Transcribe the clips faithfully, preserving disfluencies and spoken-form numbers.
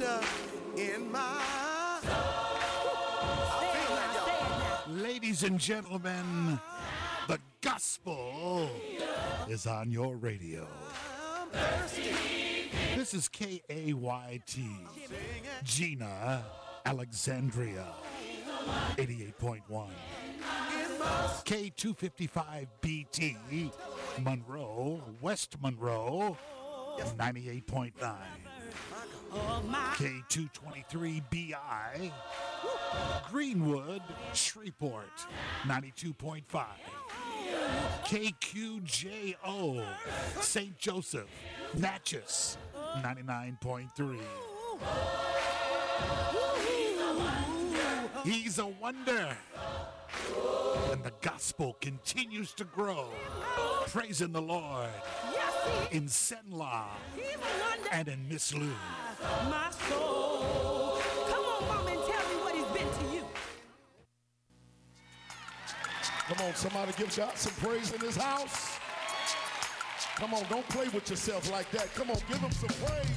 wonder in my soul. Ladies and gentlemen, the gospel is on your radio. This is K A Y T, Gina, Alexandria, eighty-eight point one. K two fifty-five B T, Monroe, West Monroe, ninety-eight point nine. K two twenty-three B I, Greenwood, Shreveport, ninety-two point five. K Q J O, Saint Joseph, Natchez, ninety-nine point three. He's a wonder. And the gospel continues to grow. Praising the Lord in Senla and in Miss Lou. My soul. Come on, Mom, and tell me what he's been to you. Come on, somebody give God some praise in this house. Come on, don't play with yourself like that. Come on, give him some praise.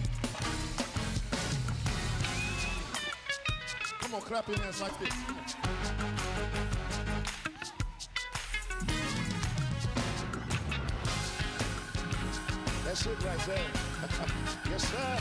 Come on, clap your hands like this. That's it right there. Yes, sir.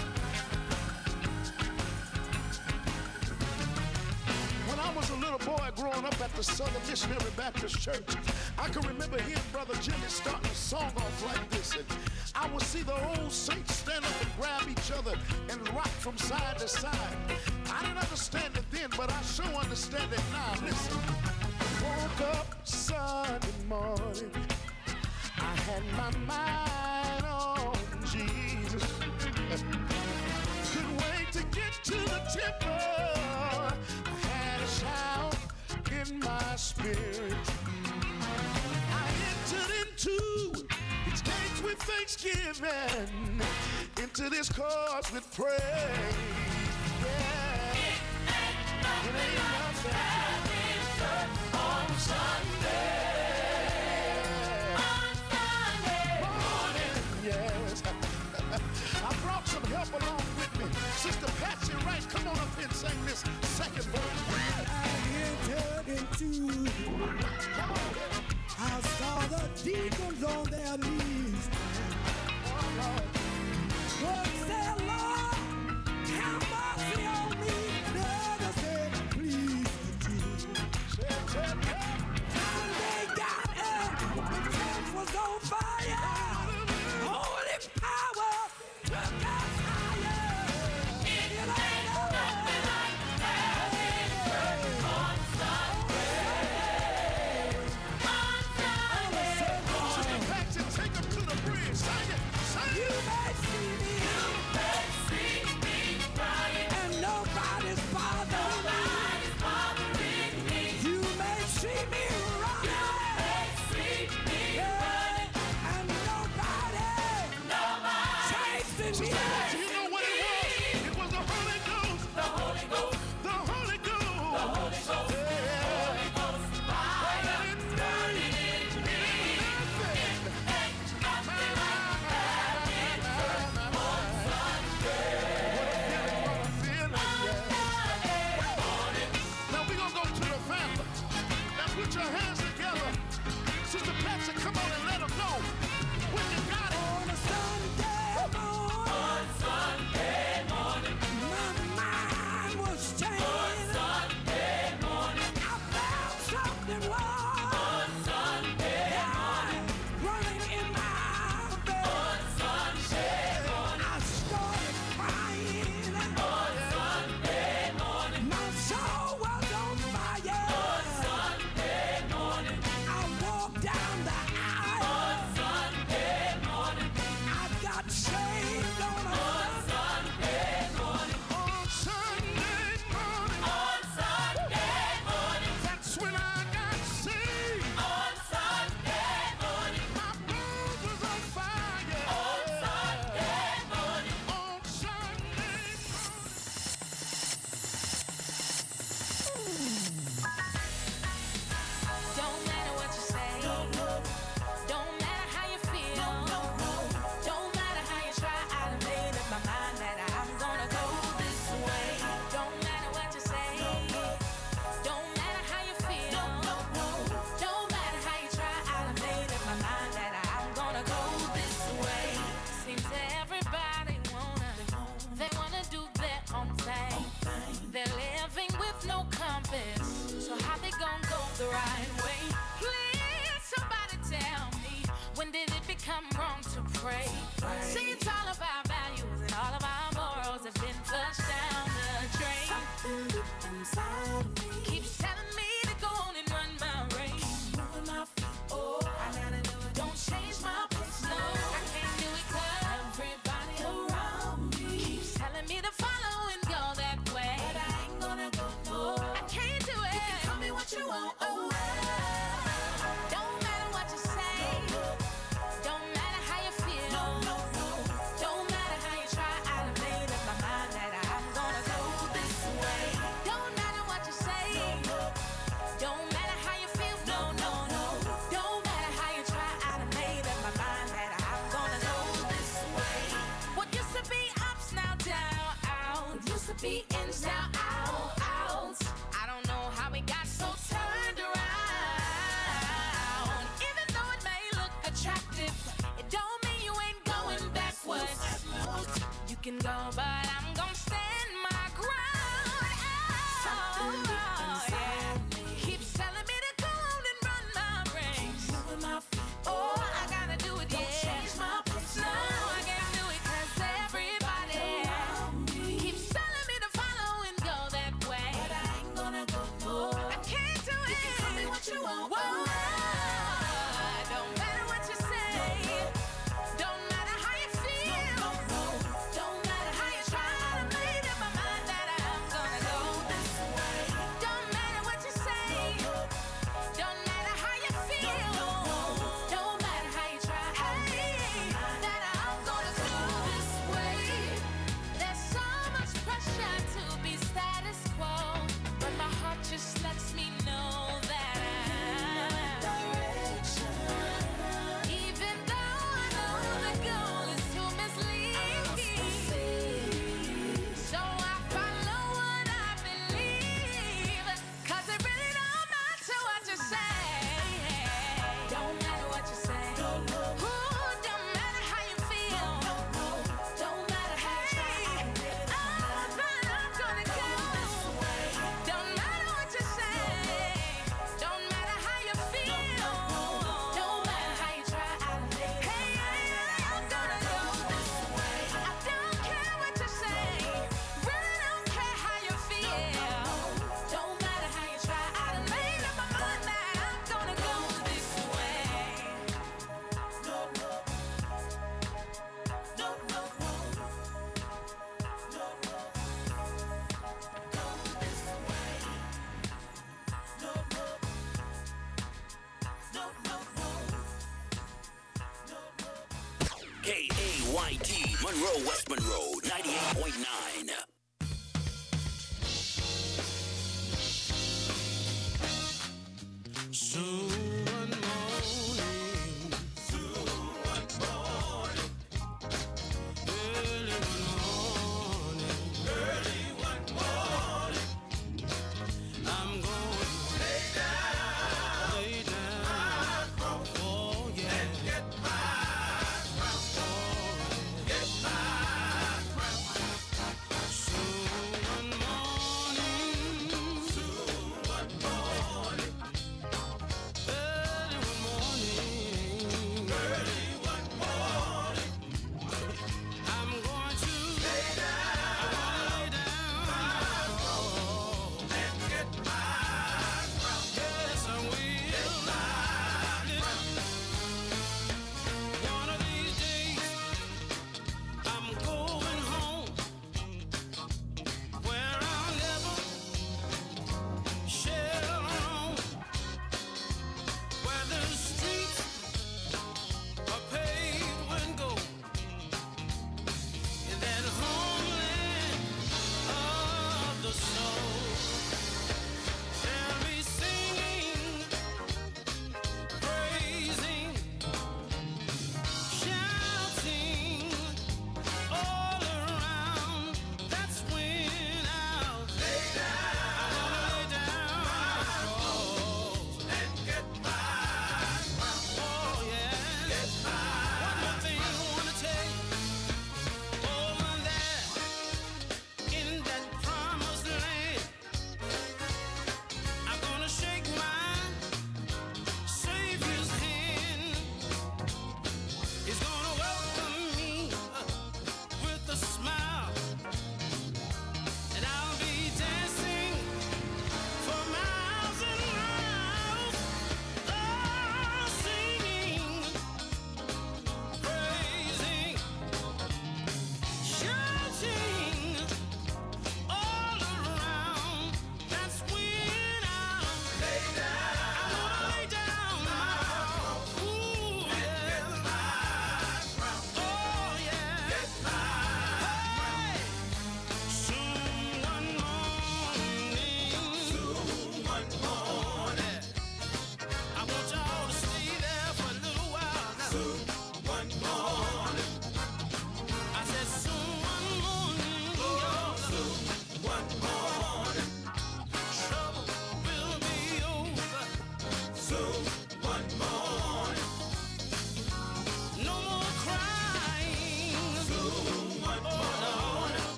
When I was a little boy growing up at the Southern Missionary Baptist Church, I can remember hearing Brother Jimmy starting a song off like this. And I would see the old saints stand up and grab each other and rock from side to side. I didn't understand it then, but I sure understand it now. Listen. Woke up Sunday morning, I had my mind on Jesus. Couldn't wait to get to the temple. I had a shout in my spirit. I entered into its gates with thanksgiving, into this course with praise. Yeah. It ain't nothing having church on Sunday. Yes. I brought some help along with me. Sister Patsy Wright, come on up and sing this second verse. I entered into, I saw the deacons on their knees. Oh, Lord. Lord said, Lord, have mercy on me. Never said, please, Jesus. And they got up, the church was on fire. Holy power took us higher. It ain't nothing like having church on Sunday. On Sunday. Sister Patsy, take them to the I'm wrong to pray. See, it's all of our values and all of our morals have been flushed down the drain. Something deep inside of me keeps telling me to go on and run my race. Moving my feet, oh, I gotta do it. Don't change my pace, no, I can't do it 'cause everybody around me keeps telling me to follow and go that way. But I ain't gonna go, no, I can't do it. You can tell me what you want, oh. Don't matter what you say. Don't matter how you feel. No, no, no. Don't matter how you try. I done made up my mind that I'm gonna go this way. Don't matter what you say. Don't matter how you feel. No, no, no. Don't matter how you try. I done made up my mind that I'm gonna go this way. What used to be ups now down, out. What used to be ins now out, out. I don't know how we got so turned around. Even though it may look attractive, it don't mean you ain't going backwards. You can go, but I'm gonna stand my ground. Oh, yeah. Keeps telling me to go on and run my race. Oh, I gotta do it, yeah. Change my place. No, I can't do it 'cause everybody keeps telling me to follow and go that way. But I ain't gonna go, no. I can't do it. You can tell me what you want. Whoa. Don't matter what you say. Don't matter how you feel. Don't matter how you try. I done made up my mind that I'm gonna go this way. Don't matter what you say. Don't matter how you feel. Don't matter how you try. I made up my mind that I'm gonna go this way. There's so much pressure to be status quo, but my heart just lets me know that I'm even though I know the goal is to mislead. So I follow what I believe, 'cause it really don't matter what you say. Don't matter what you say. Ooh, don't matter how you feel. Don't matter how you try. Oh, but I'm gonna go. Don't matter what you say. Don't matter how you feel. Don't matter how you try. Hey, I'm gonna go this way. I don't care what you say. Really don't care how you feel. Don't matter how you try. I done made up my mind that I'm gonna go this way. No, no. No, no, no. No, no. Go this way. No, no. No, no, no. No, no. K A Y T, Monroe, West Monroe, ninety-eight point nine. Soon one morning, soon one morning, early one morning, early one morning, I'm going to lay down, lay down, oh yeah, and get my crown, oh, get my crown.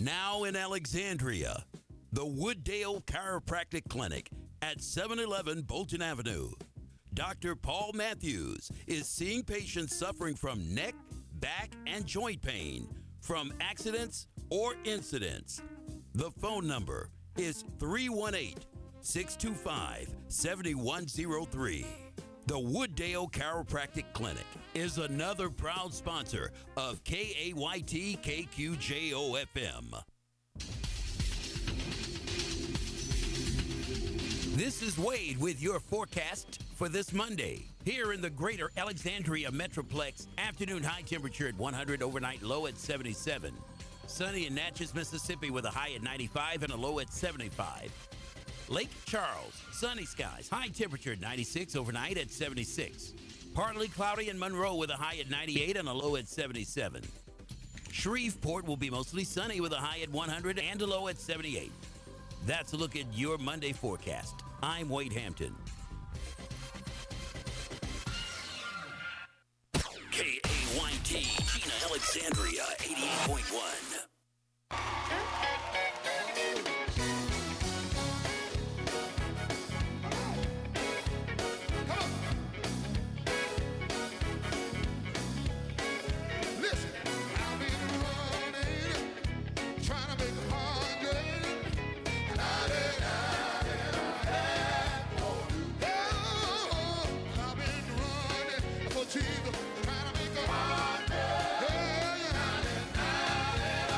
Now in Alexandria, the Wooddale Chiropractic Clinic at seven eleven Bolton Avenue. Doctor Paul Matthews is seeing patients suffering from neck, back, and joint pain from accidents or incidents. The phone number is three one eight, six two five, seven one zero three. The Wooddale Chiropractic Clinic is another proud sponsor of K A Y T K Q J O F M. This is Wade with your forecast for this Monday. Here in the greater Alexandria Metroplex, afternoon high temperature at one hundred, overnight low at seventy-seven. Sunny in Natchez, Mississippi with a high at ninety-five and a low at seventy-five. Lake Charles, sunny skies, high temperature at ninety-six, overnight at seventy-six. Partly cloudy in Monroe with a high at ninety-eight and a low at seventy-seven. Shreveport will be mostly sunny with a high at one hundred and a low at seventy-eight. That's a look at your Monday forecast. I'm Wade Hampton. K A Y T, Gina Alexandria, eighty-eight point one. Jesus, trying to make a hard day. Yeah, yeah.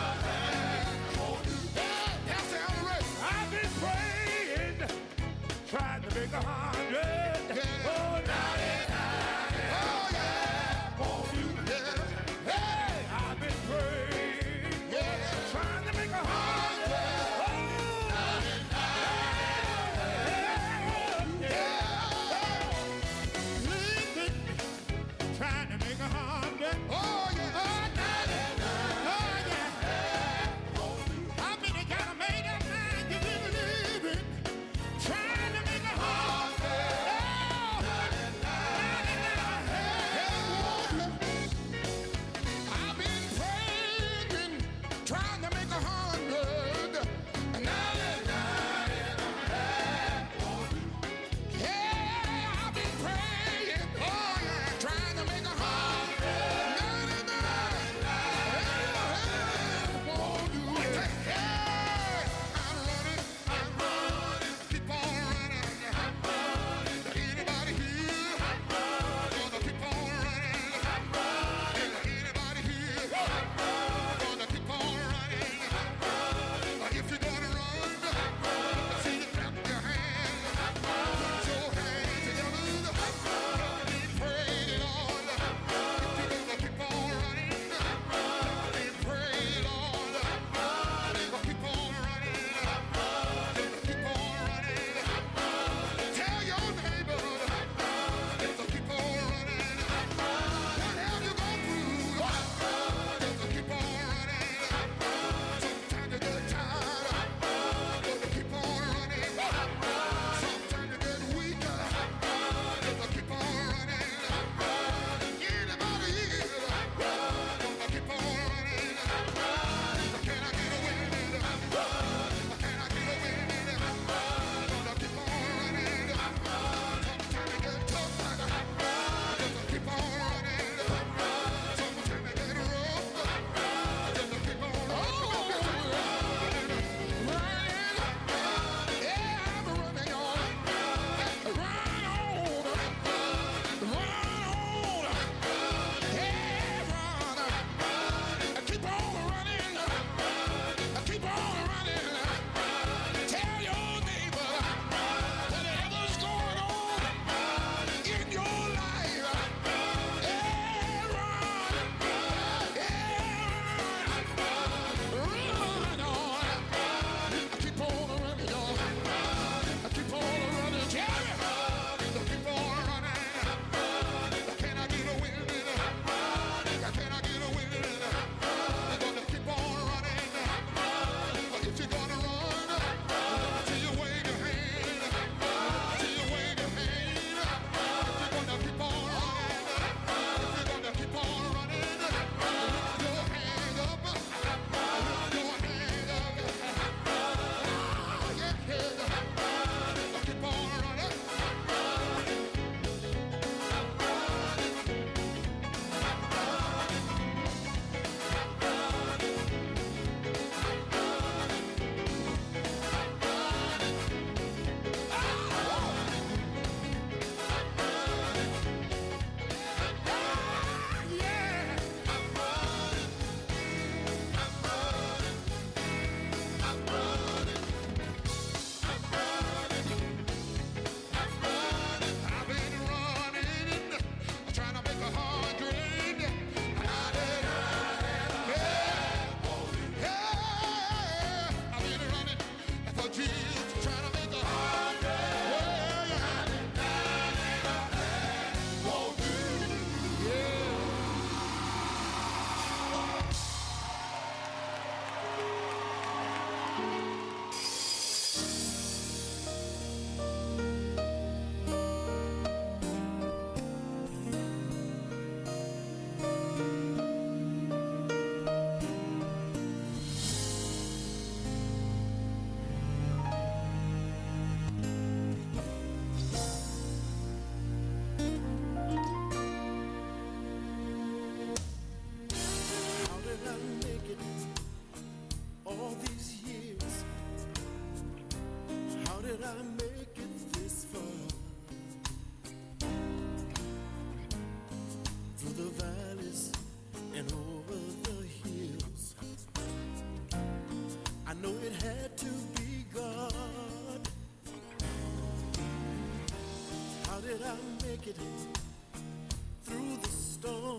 I make it through the storm?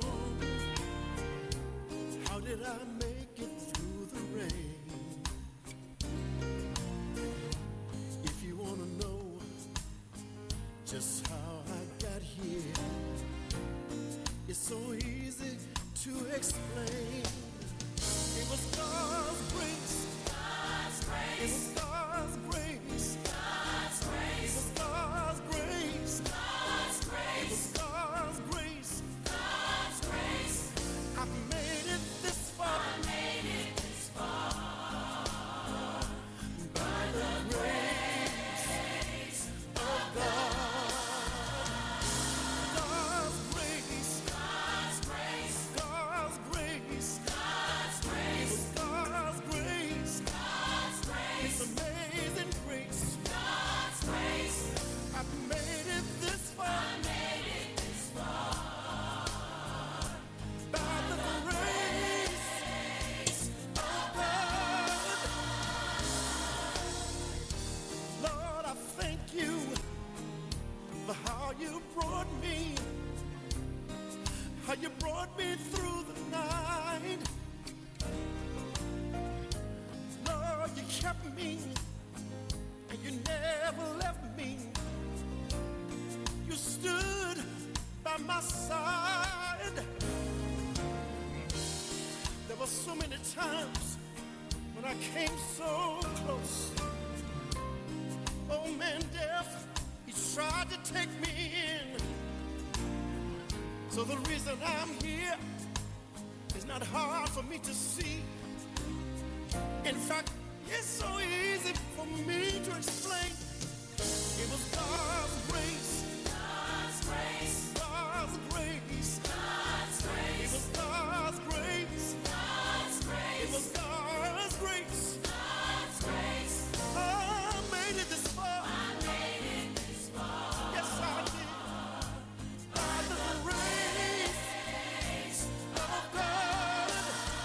How did I make it through the rain? If you want to know just how I got here, it's so easy to explain. It was God's grace. God's grace. It was God's grace. God's grace. It was God's grace. God's grace. It was God's grace. God's grace. I've made it this far. I made it this far. By the grace of God. God's grace. God's grace. God's grace. God's grace. It was God's grace. God's grace. His amazing grace. God's grace. I've made it this far. I made it this far. By the grace of God. Lord, I thank you for how you brought me, how you brought me through the night. Lord, you kept me, and you never left me. You stood by my side. There were so many times when I came so close. Oh man, death, he tried to take me in. So the reason I'm here is not hard for me to see. In fact, it's so easy for me to explain. It was God's grace. God's grace. God's grace. God's grace. It was God's grace. God's grace. It was God's grace. God's grace. I made it this far. I made it this far. Yes, I did. By the grace of God.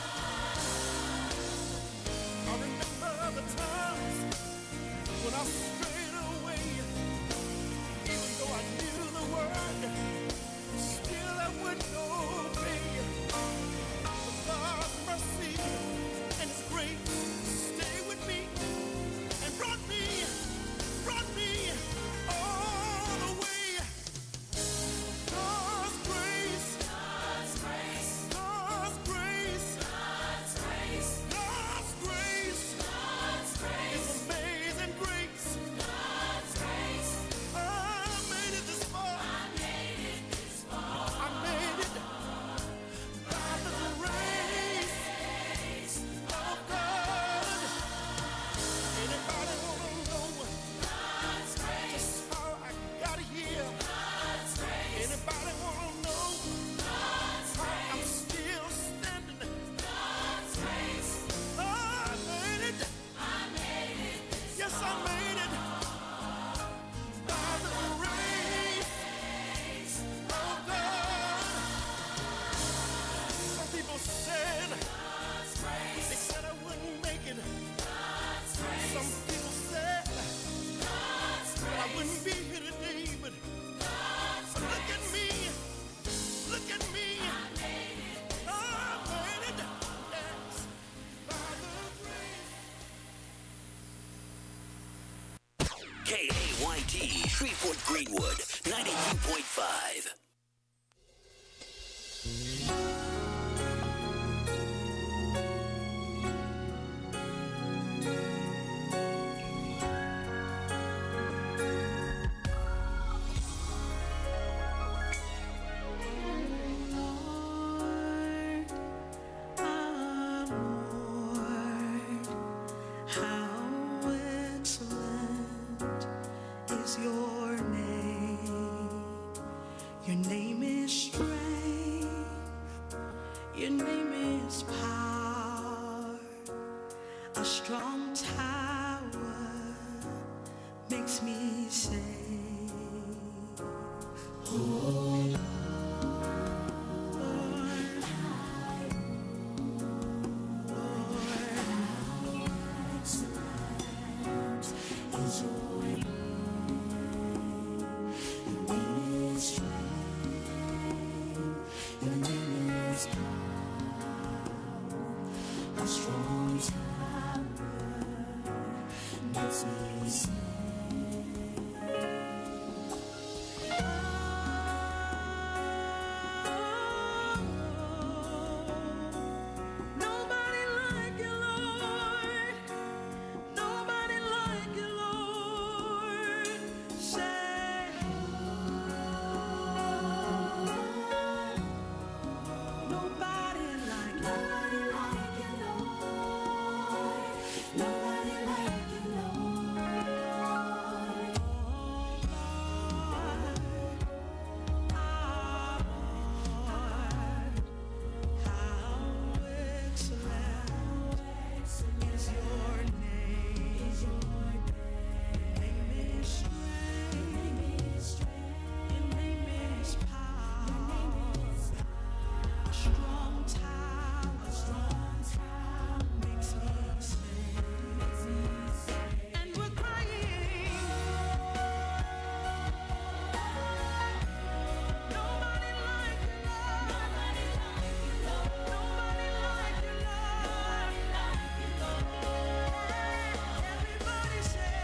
I remember the times when I strayed away. Even though I knew the word, still I wouldn't obey. But God's mercy and His grace stayed with me and brought me, brought me all the way. God's grace, God's grace, God's grace, God's grace, God's grace, God's grace, His amazing grace, God's grace. I made it this far. I made it this far. I made it by the grace of God. Anybody wanna know God's grace? Just how I got here. God's grace. Anybody wanna know God's how grace? I'm still standing. God's grace. I made it. I made it. Yes, I made it. By the grace of God. Some people said God's grace. They said I wouldn't make it. God's grace. Some people said God's grace. I wouldn't be here today, but God's but look at me. Look at me. I made it. I made it. Yes. By the grace. K A Y T, Shreveport Greenwood, ninety-two point five. How excellent is your name. Your name is strength. Your name is power. A strong tower makes me safe. Oh, Lord, Lord, Nobody like you, Lord. Nobody like you, Lord. Say, nobody like you. Nobody like you, Lord. Nobody like you, Lord. And we're crying. Nobody like you, Lord. Nobody like you, Lord. Everybody say,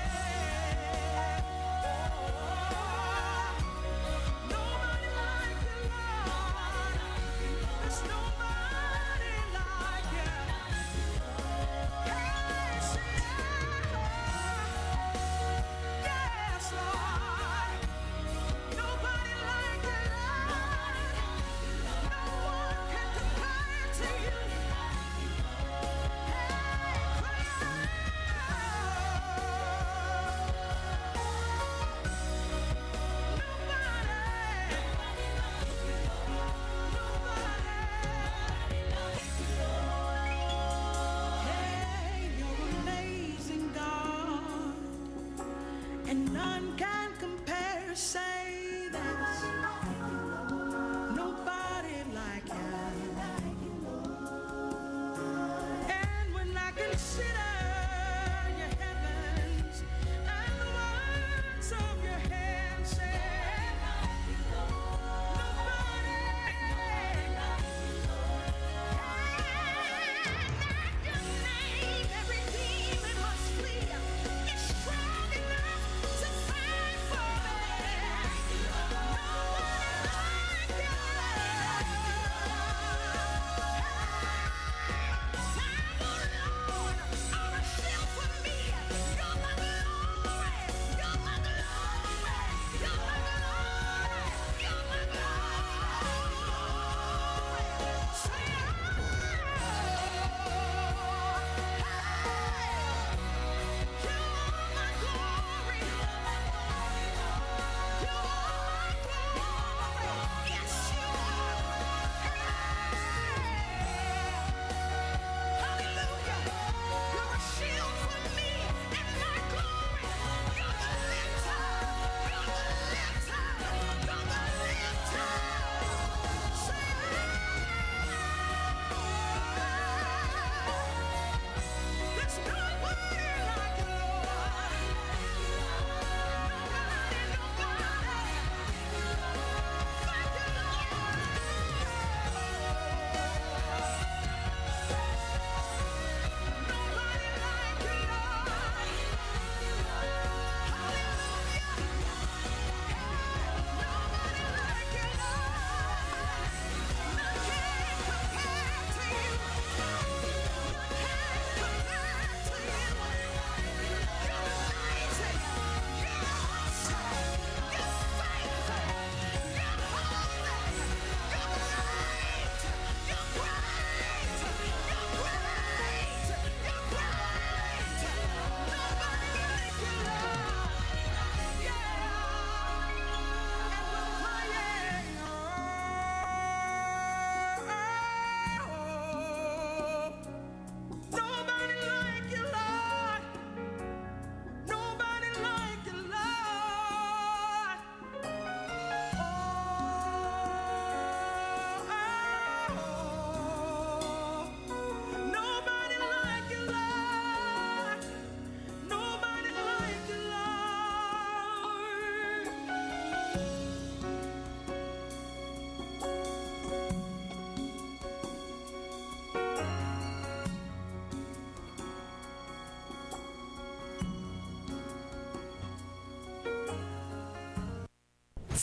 nobody like you, Lord. There's nobody like you. Hey, say, yes, Lord. Nobody like you, Lord. No one can compare to you. Hey, cry out. Hey, you're amazing, God, and none can compare. Say that nobody like you. And when I consider your heavens and the works of your hands, say nobody. At your name, every demon must flee. It's strong enough to fight for me.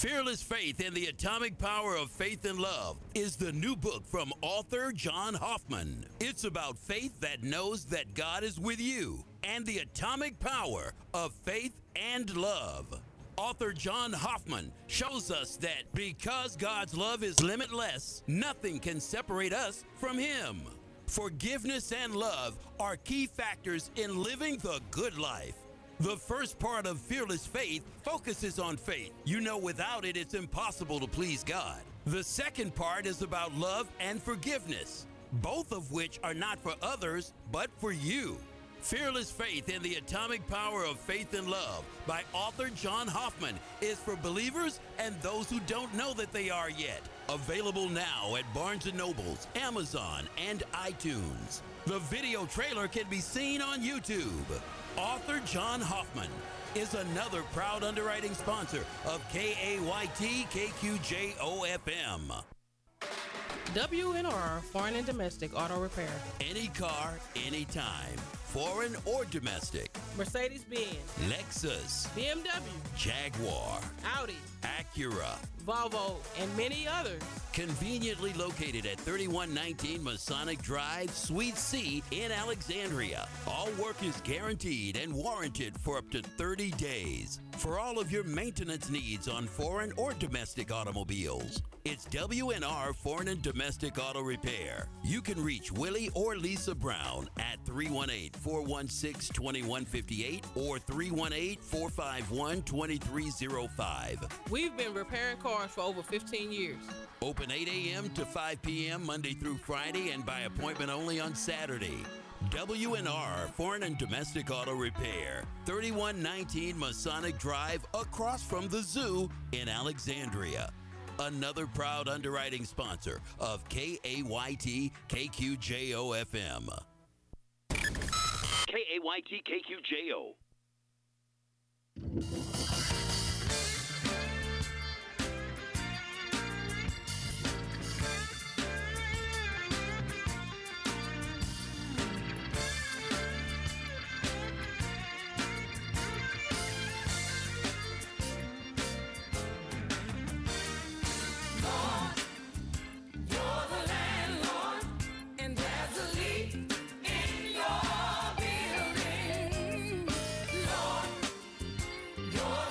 Fearless Faith and the Atomic Power of Faith and Love is the new book from author John Hoffman. It's about faith that knows that God is with you and the atomic power of faith and love. Author John Hoffman shows us that because God's love is limitless, nothing can separate us from Him. Forgiveness and love are key factors in living the good life. The first part of Fearless Faith focuses on faith. You know, without it, it's impossible to please God. The second part is about love and forgiveness, both of which are not for others, but for you. Fearless Faith and the Atomic Power of Faith and Love by author John Hoffman is for believers and those who don't know that they are yet. Available now at Barnes and Nobles, Amazon, and iTunes. The video trailer can be seen on YouTube. Author John Hoffman is another proud underwriting sponsor of K A Y T K Q J O F M. W N R Foreign and Domestic Auto Repair. Any car, anytime. Foreign or domestic. Mercedes-Benz, Lexus, B M W, Jaguar, Audi, Acura, Volvo, and many others. Conveniently located at thirty-one nineteen Masonic Drive, Suite C in Alexandria. All work is guaranteed and warranted for up to thirty days. For all of your maintenance needs on foreign or domestic automobiles, it's W N R Foreign and Domestic Auto Repair. You can reach Willie or Lisa Brown at three one eight, four one six, two one five eight or three one eight, four five one, two three zero five. We've been repairing cars for over fifteen years. Open eight a.m. to five p.m. Monday through Friday and by appointment only on Saturday. W N R Foreign and Domestic Auto Repair, thirty-one nineteen Masonic Drive, across from the zoo in Alexandria. Another proud underwriting sponsor of K A Y T K Q J O F M. K A Y T K Q J O. You're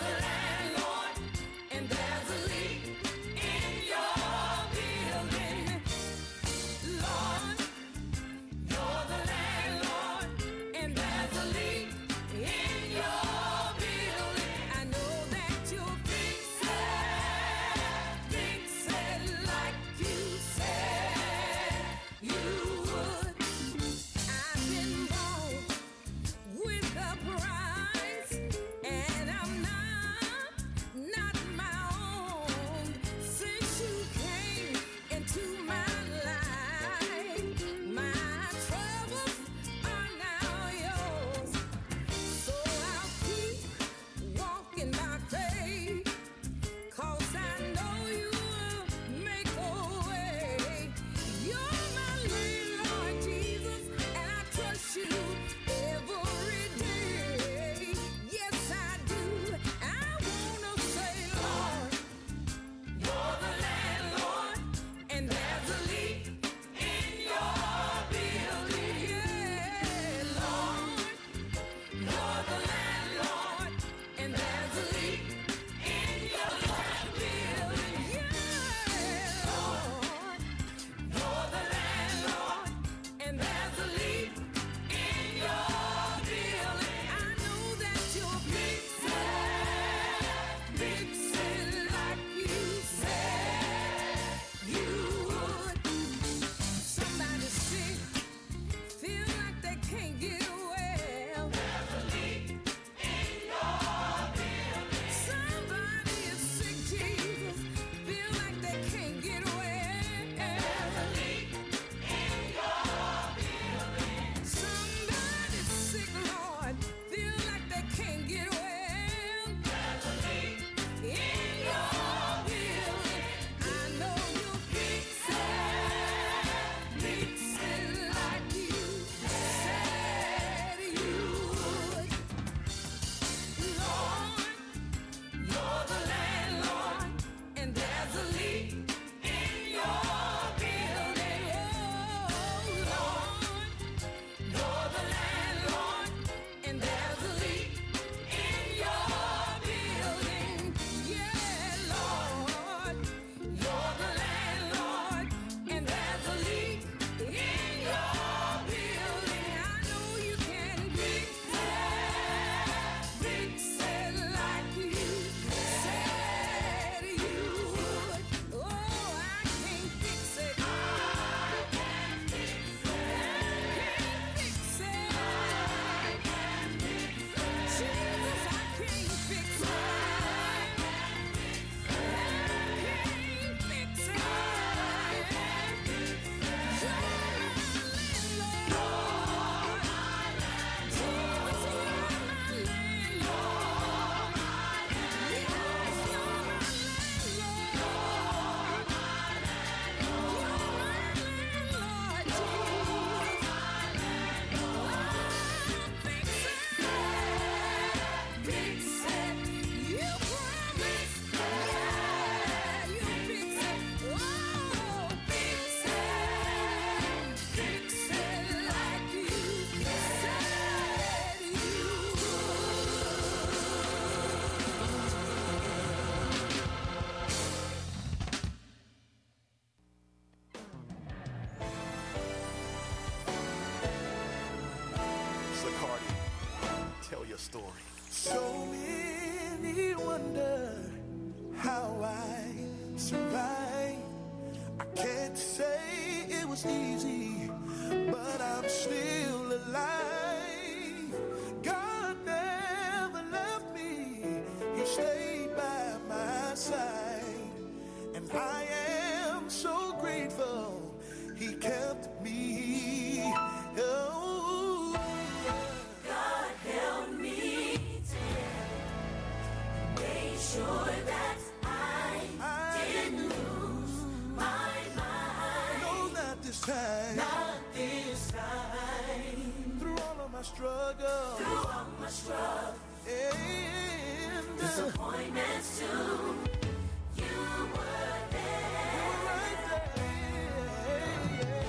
tell your story. So many wonder how I survived. I can't say it was easy, but I'm still alive. God never left me, He stayed by my side. And I am so grateful He kept me. Oh, God held me together, made sure that I, I didn't lose my mind. know not this time, Not this time. through all of my struggle, Through all my struggle, and disappointments too, you were there. right there.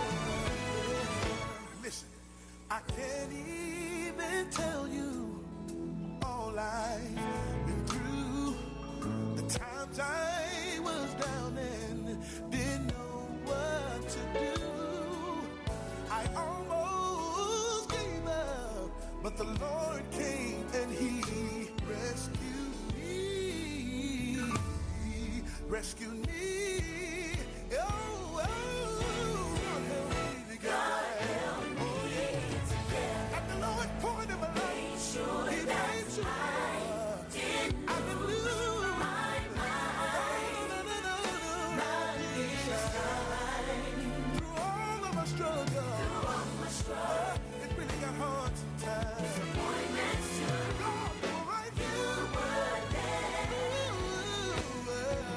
Listen, I can't even tell you all I've been through. The times I was down and didn't know what to do. I almost gave up, but the Lord came and He rescued me. Rescued me. Oh, oh, God help me together. Oh, yeah. And the Lord poured in my life. Sure He that made sure I didn't I didn't lose my mind. no, no, no, no, Not this time. through all of my struggle. Through all my struggle, It really got hard sometimes. disappointments too, God, you were right you there. were there. Ooh,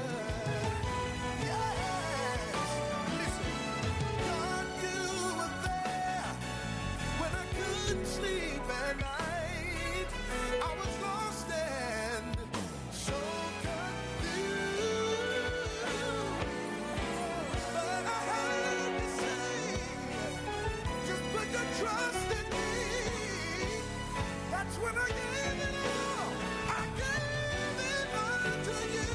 yes. Listen, God, you were there when I couldn't sleep at night. I was lost and so confused. But I heard you say, just put your trust in me. That's when I gave it all. I gave it all to you.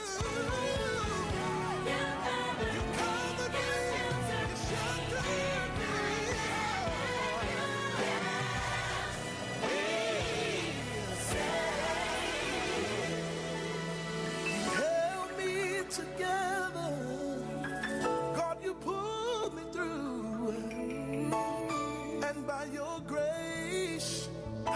You covered me. You sheltered me. You held me together. God, you pulled me through. And by your grace,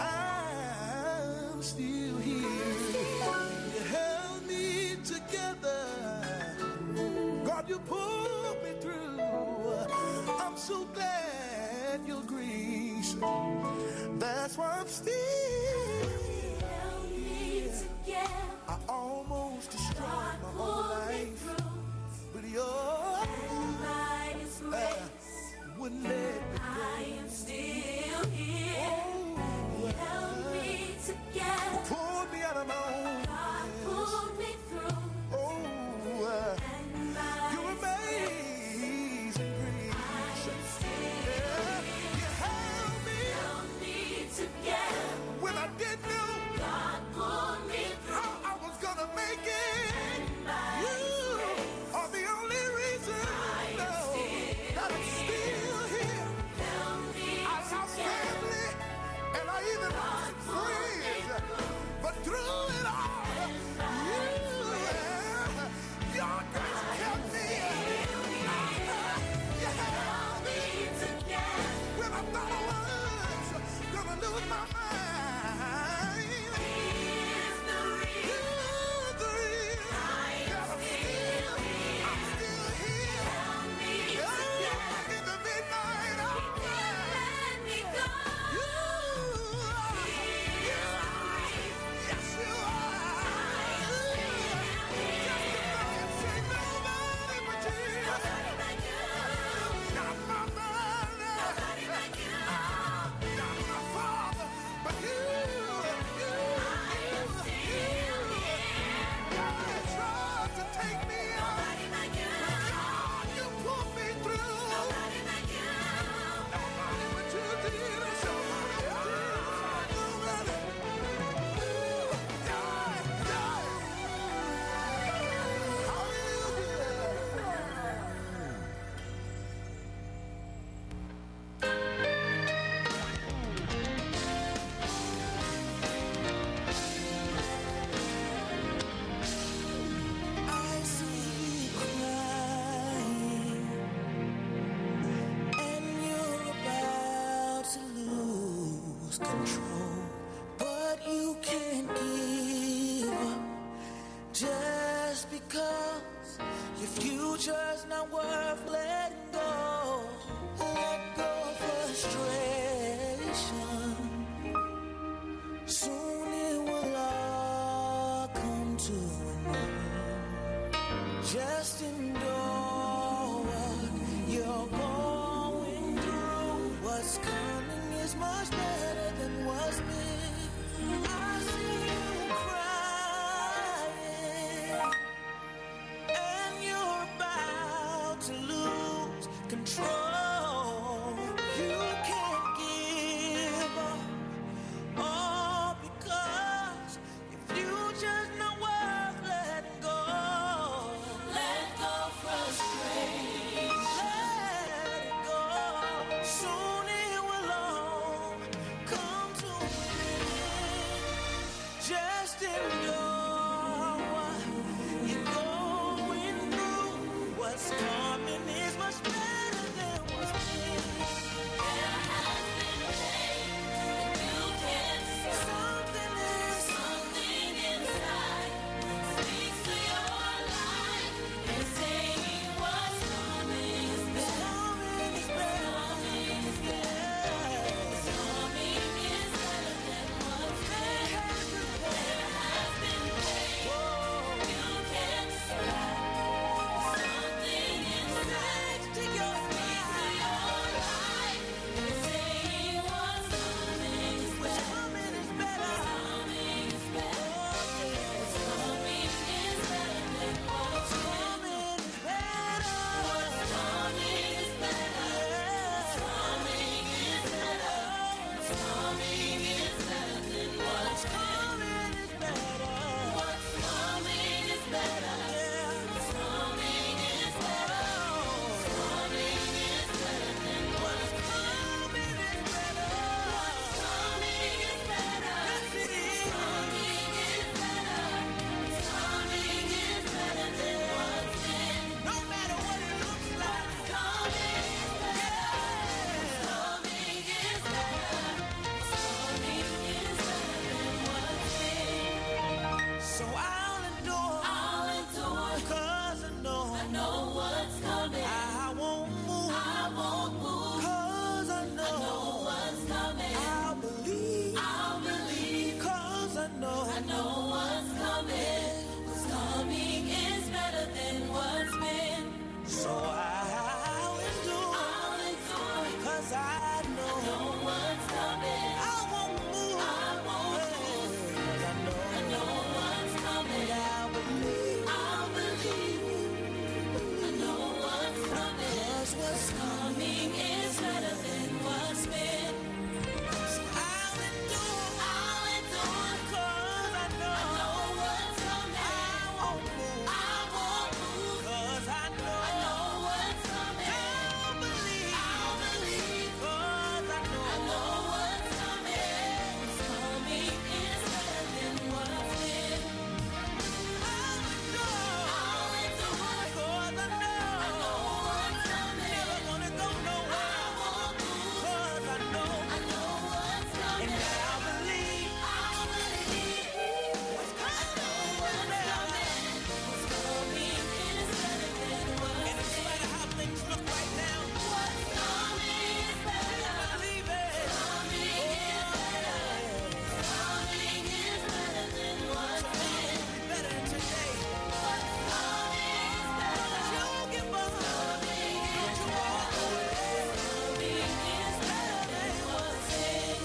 I'm still here. You held me together. God, you pulled me through. I'm so glad your grace. That's why I'm still. Held me together, I almost destroyed God my whole pulled me life, through, but your and by His grace, wouldn't let me I am still here. He held me together, pull me out of my own. God pulled me through, Oh, uh, and by your His grace, amazing grace. I am still Yeah, here. you held me Held me together, when I didn't know God pulled me through, how I was gonna make it. and by You His grace, are the only reason I am no, still that I'm still here. held me I lost together, family and I even lost friends, but through it all, you, your grace kept me. You held me together. when I thought I was gonna lose my mind. Is the reason You're the reason that I'm still, I'm still here. held me together. Oh, in the midnight hour. Let me go. You are, you are, yes you are. Testify and say nobody but Jesus. Nobody like you. Not my mother, Nobody like you. not my father, but you. control, but you can't give up just because your future's not worth letting go. Let go of frustration. Soon it will all come to an end. Just endure what you're going through. What's coming is much better than what's been. I see you crying, and you're about to lose control. You can't give up all because your future's not worth letting go. Let go frustration. Let it go. Soon it will all come to an end. Just endure what you're going through. What's coming is much better than what's been. There has been pain, and you can't see. Something is something inside speaks to your life and saying what's coming is better. Coming is better. Coming is better. Coming is better than what's been. There has been pain, you can't see. Something inside to your speaks to your life and saying what's coming is better. What's coming is better. Coming is better. What's coming is better than what's coming is better. What's coming is better. What's coming is better. What's coming is better than what's coming is better. What's coming is better. What's coming is better. What's coming is better than what's coming is better. What's coming is better. Yes, it is. Coming is better. What's coming is better than what's been. No matter what it looks like. Coming is better. Coming is better. Coming is better than what's been. So I'll endure. I'll endure. 'Cause I know. I know what's coming. I won't move. I won't move. 'Cause I know. I know what's coming. I'll believe. I'll believe. 'Cause I know. I know what's coming. What's coming is better than what's been. So I'll endure. I'll endure. 'Cause I know. I know what's coming. I won't move. I won't move. 'Cause I know. I know what's coming. I'll believe. I'll believe. I know what's coming. 'Cause what's coming is better than what's been. So I'll endure. I'll endure. 'Cause I know. I know what's coming. I won't move. I won't move. 'Cause I know. I know what's coming. I'll believe. I'll believe. 'Cause I know. I know what's coming. What's coming is better than what's been. I'll endure. I'll endure. 'Cause I know. I know what's coming. Never gonna go nowhere. I won't move. 'Cause I know. I know what's coming. And I'll believe. I'll believe. What's coming is better. What's coming is better than what's been. And in spite of how things look right now, what's coming is better. I believe it. Coming is better. Coming is better than what's been. Better today. What's coming is better. Don't give up. Coming is better. Coming is better than what's been.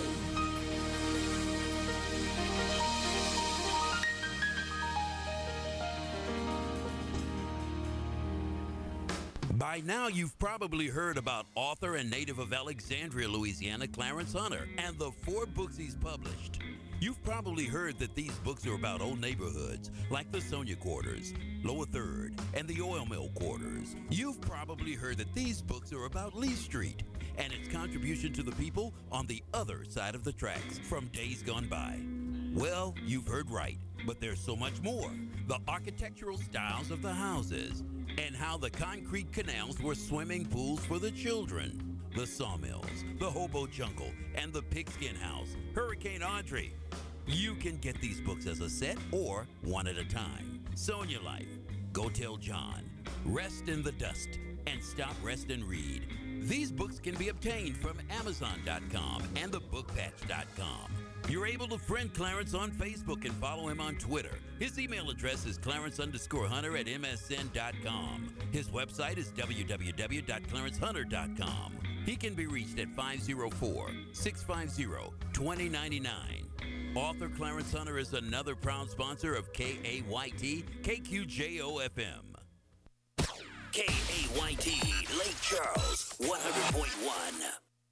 By now, you've probably heard about author and native of Alexandria, Louisiana, Clarence Hunter, and the four books he's published. You've probably heard that these books are about old neighborhoods like the Sonia Quarters, Lower Third, and the Oil Mill Quarters. You've probably heard that these books are about Lee Street and its contribution to the people on the other side of the tracks from days gone by. Well, you've heard right, but there's so much more. The architectural styles of the houses and how the concrete canals were swimming pools for the children. The Sawmills, The Hobo Jungle, and The Pigskin House, Hurricane Audrey. You can get these books as a set or one at a time. Sonia Life, Go Tell John, Rest in the Dust, and Stop, Rest, and Read. These books can be obtained from Amazon dot com and the book patch dot com. You're able to friend Clarence on Facebook and follow him on Twitter. His email address is clarence underscore hunter at m s n dot com. His website is w w w dot clarence hunter dot com. He can be reached at five oh four, six five zero, two oh nine nine. Author Clarence Hunter is another proud sponsor of K A Y T K Q J O F M. K A Y T, Lake Charles, one hundred point one.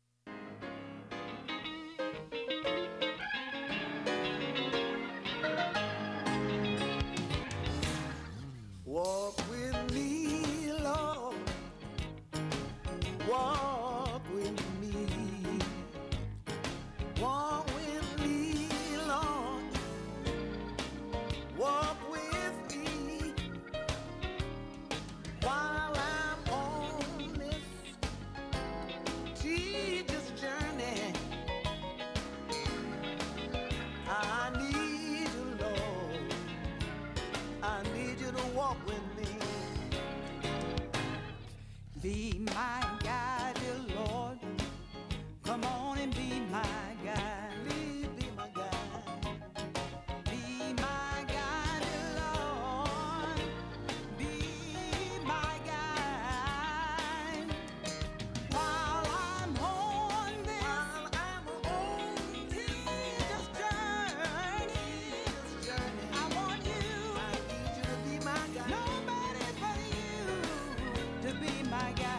Walk with me, Lord. Walk with me. Walk with me, Lord. Walk with me while I'm on this tedious journey. I need you, Lord. I need you to walk with me. Be my guide, dear Lord. Come on and be my guide. Please be my guide. Be my guide, dear Lord. Be my guide. While I'm on this, While I'm on tedious journey, this journey, I want you, I need you to be my guide. nobody but you, to be my guide.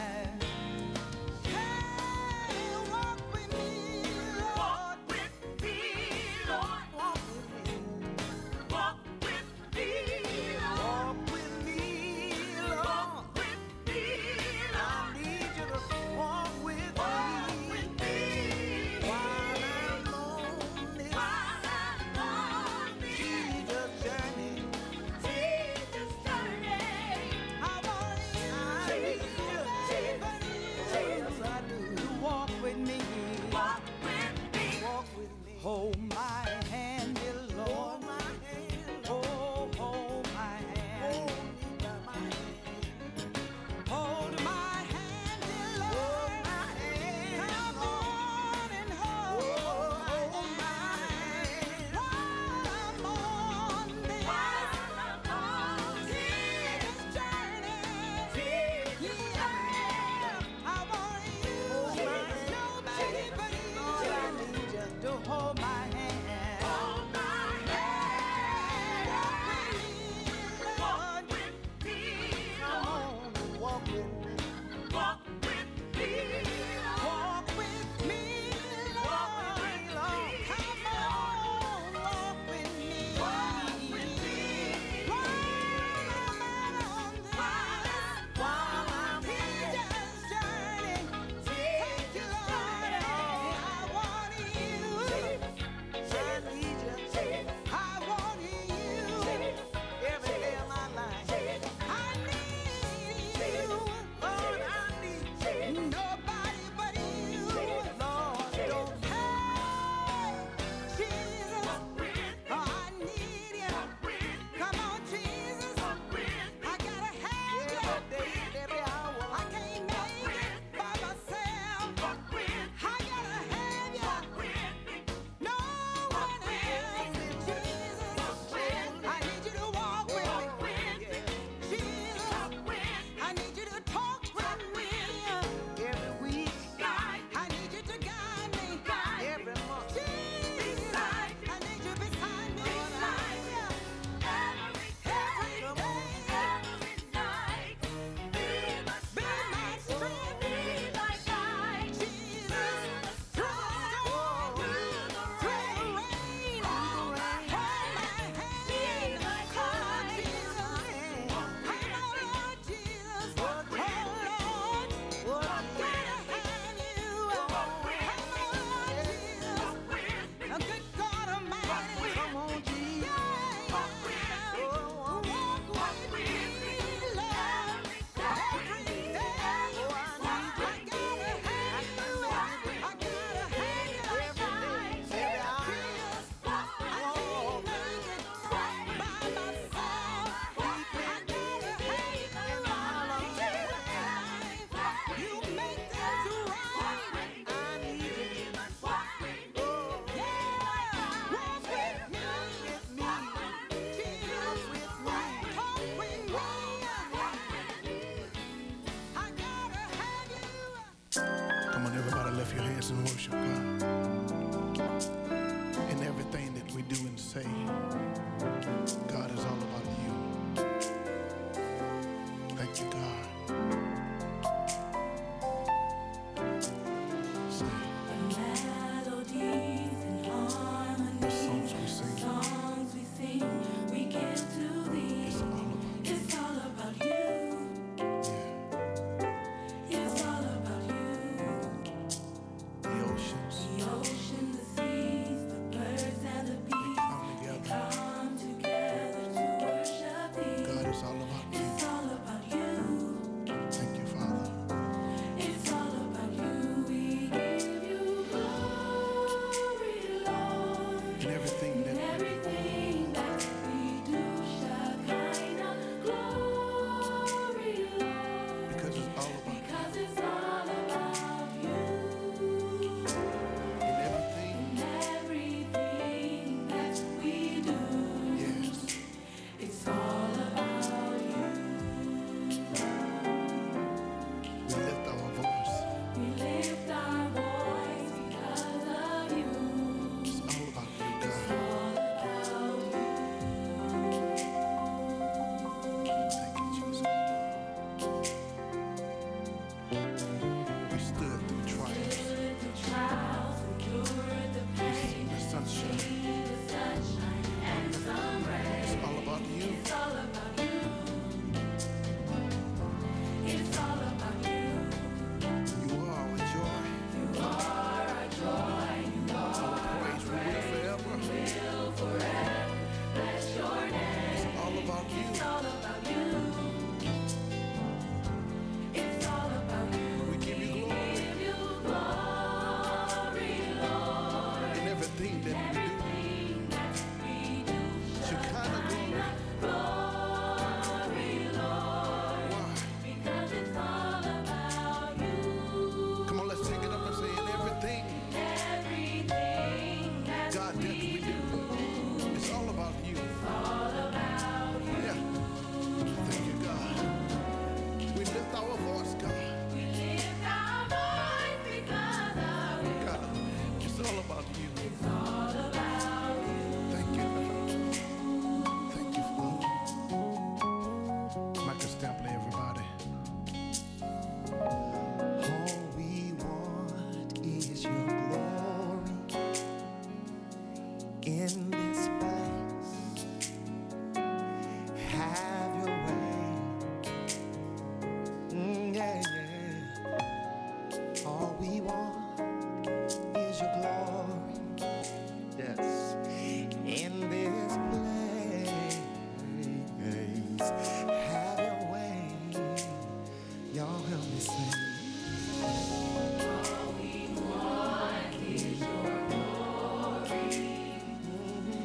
Hey, walk with me, Lord. Walk with me, Lord. Walk with me. Walk with me, Lord. Walk with me, Lord. Walk with me, I Lord. need you to walk with Walk me with me. while I'm on this While I'm on this tedious journey. tedious journey. I want you, I need you, Jesus, I do. to walk with me. Walk with me. Walk with me. Hold my hand, dear Lord. Hold my hand. Oh, hold my hand. Hold me by my hand. Hold my hand, dear Hold Lord. my hand. Come on and hold Hold my my hand. hand. While I'm on this While I'm on tedious journey. tedious Yeah, I want you, Hold my hand. nobody but Lord, I you, need you. to hold my hand. hands and worship God. In everything that we do and say, God is all about you. Thank you, God. Sing. Melodies and harmonies, The songs we sing. songs we sing, we give to thee. It's all about you. It's all about you. Yeah. It's all about you. The oceans, The ocean, the seas, the birds and the they bees come together. come together to worship thee. God is all about you. It's all about you. Thank you, Father. It's all about you. We give you glory, Lord. In everything that we do. Everything that we do, Shekinah glory, Lord. Because it's all about you. Because it's all about you. In everything, In everything that we do, yes. it's all about you. We lift our voice. We lift our voice because of you. It's all about you, It's God. all about you. Thank you, Jesus. We stood through trials. Endured the trials, endured the pain, The sunshine. seen the sunshine and some rain. It's all about you. It's all about you. It's all about you. You are our joy. You are our joy. You Our are praise we will forever. will forever. Bless your name. It's all about you. It's all about you. It's all about you. We give you glory Give you glory, Lord. in everything that we do. Everything that we do, Shekinah glory. glory, Lord. Why? Because it's all about you. Come on, let's take it up and say in everything, Everything that God, that we we do. It's all about you. all about you. Yeah. Thank you, God. We lift our voice, God. We lift our voice because of you. God, it's all about you. It's all about you. Thank you, God. Thank you, Father. Michael Stampley, everybody. All we want is your glory in this place. Have your way. Mm, yeah, yeah. All we want is your glory. Yes. In this place. Have your way. Y'all help me sing. All we want is your glory.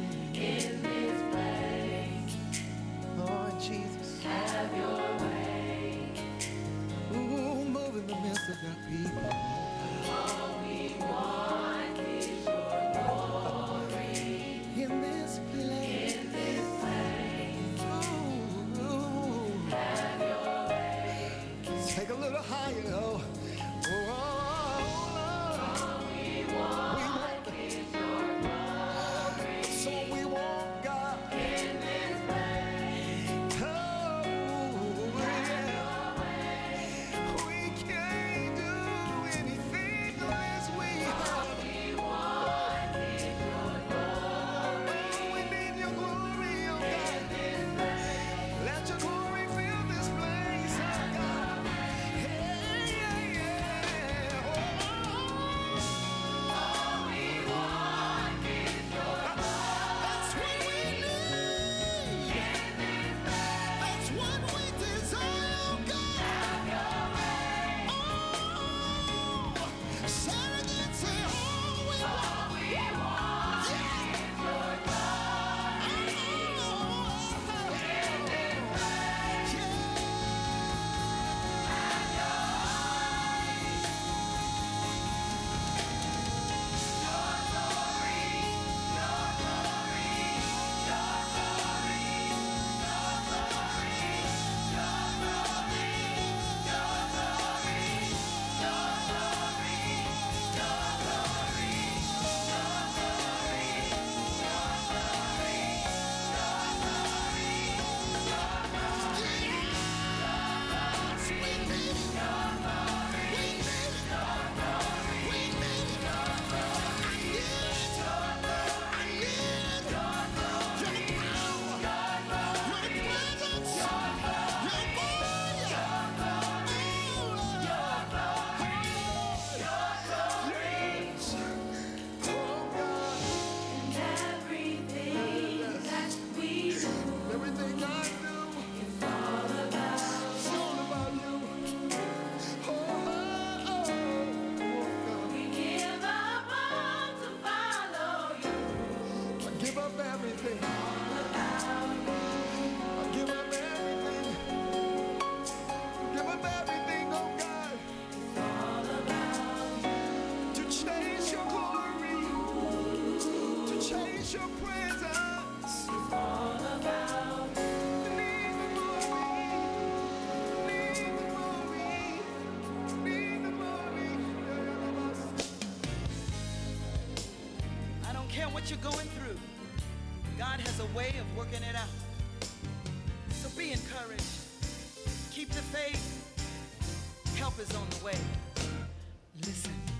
what you're going through, God has a way of working it out. So be encouraged. Keep the faith. Help is on the way. Listen.